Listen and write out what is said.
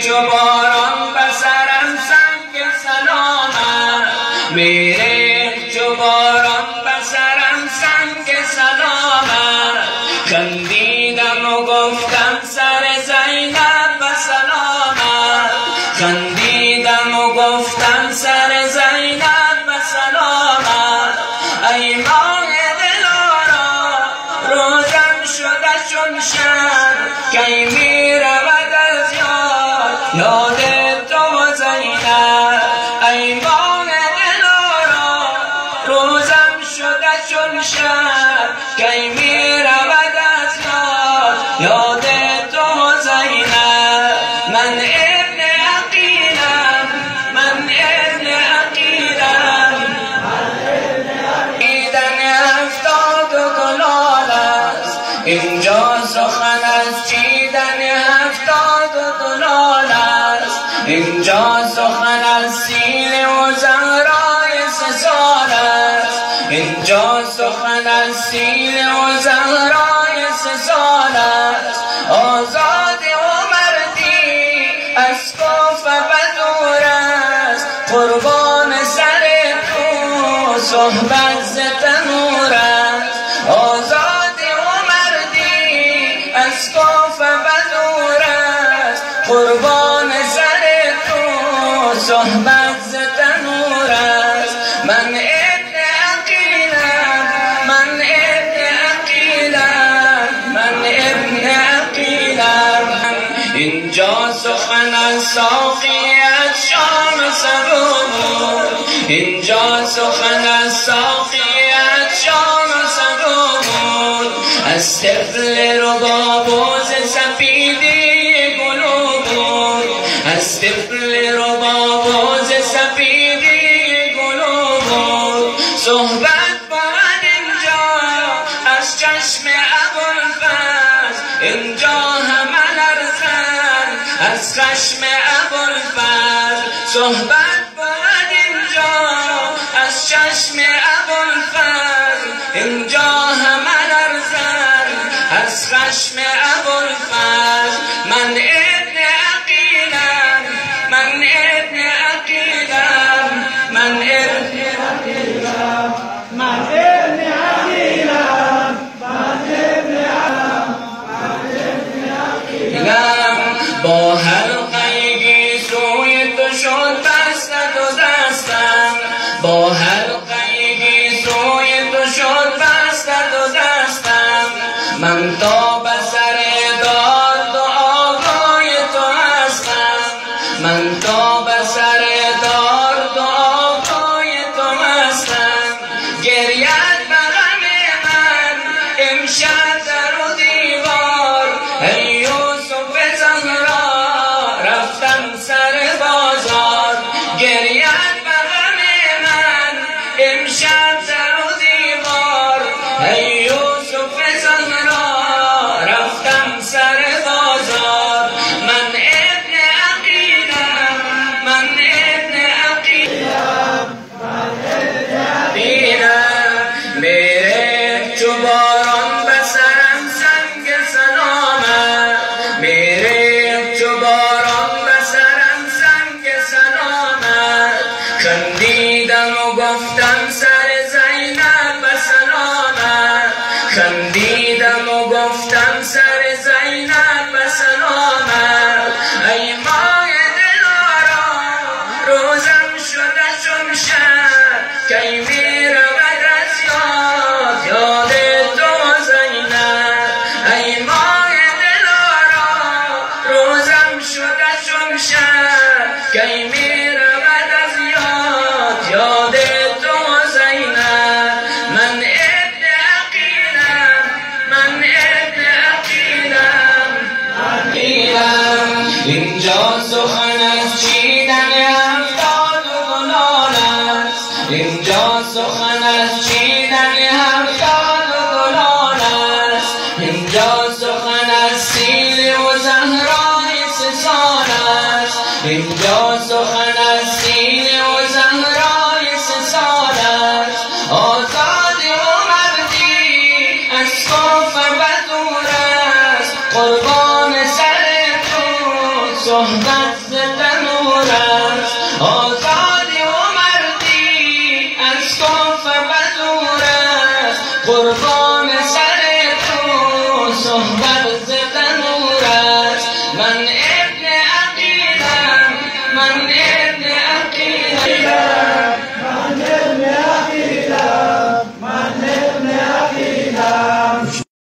چو باران بسرم سنگ سلامت، میره چو باران بسرم سنگ سلامت. خندیدم و گفتم سر زینب به سلامت، خندیدم و گفتم سر زینب به سلامت. ای ماه دلارا روزم شده چون شب، کی می رود از یاد تو زینب. ای ماه دلارا روزم شده چون شب، کی می رود از یاد تو زینب. من ابن عقیلم، من ابن عقیلم، دیدن 70 دلال است، اینجا سخن از چیدن 70 دلال است. اینجا سخن از سینه و زهرای 3 سال است، اینجا سخن از سینه و زهرای 3 سال است. آزاد و مردی از کوفه بدور است، قربان سر تو صحبت ز تنور است. آزاد و مردی از کوفه بدور است، قربان سر تو صحبت ز تنور است. من ابن عقیلم، من ابن عقیلم، من ابن عقیلم. اینجا سخن از ساقی از شام سبو بود، اینجا سخن از ساقی از شام سبو بود. از طفل ربابوز سپیدی گلو بود، از طفل ربابوز سپیدی گلو بود. صحبت بود اینجا از چشم ابوالفضل، اینجا همه لرزن از خشم ابوالفضل. صحبت بود اینجا از چشم ابوالفضل، اینجا همه لرزن از خشم ابوالفضل. من ابن عقیلم، من ابن عقیلم، من ابن عقیلم، من ابن عقیلم، من ابن عقیلم. با حلقه سوی تو شد دست و دستم، با حلقه سوی تو شد دست و دستم. من تا به سر داد و آقای تو هستم، من تا به سر داد و آقای تو هستم. گریت به غم من امشب در و دیوار، ای یوسف زهرا رفتم سر بازار. گریت به غم من امشب در و دیوار، ای یوسف زهرا رفتم سر بازار. من ابن عقیلم، من ابن عقیلم، من ابن عقیلم. میره چو باران بسرم سنگ سلامت، میره چو باران بسرم سنگ سلامت. خندیدم و گفتم سر زینب به سلامت، خندیدم و گفتم سر زینب به سلامت. ای ماه دلارا روزم شده چون شب، کی می رود از یاد تو زینب. ای ماه دلارا روزم شده چون شب، کی می رود از یاد تو زینب. من ابن عقیلم، من ابن عقیلم، عقیلم. اینجا سخن از چیدن 70 دلال است، اینجا سخن از چیدن 70 دلال است. اینجا سخن از سینه و زهرای 3 سال است، اینجا سخن از سینه و زهرای 3 سال است. آزاد و مردی از کوفه بدور است، قربان سر تو صحبت دلمون است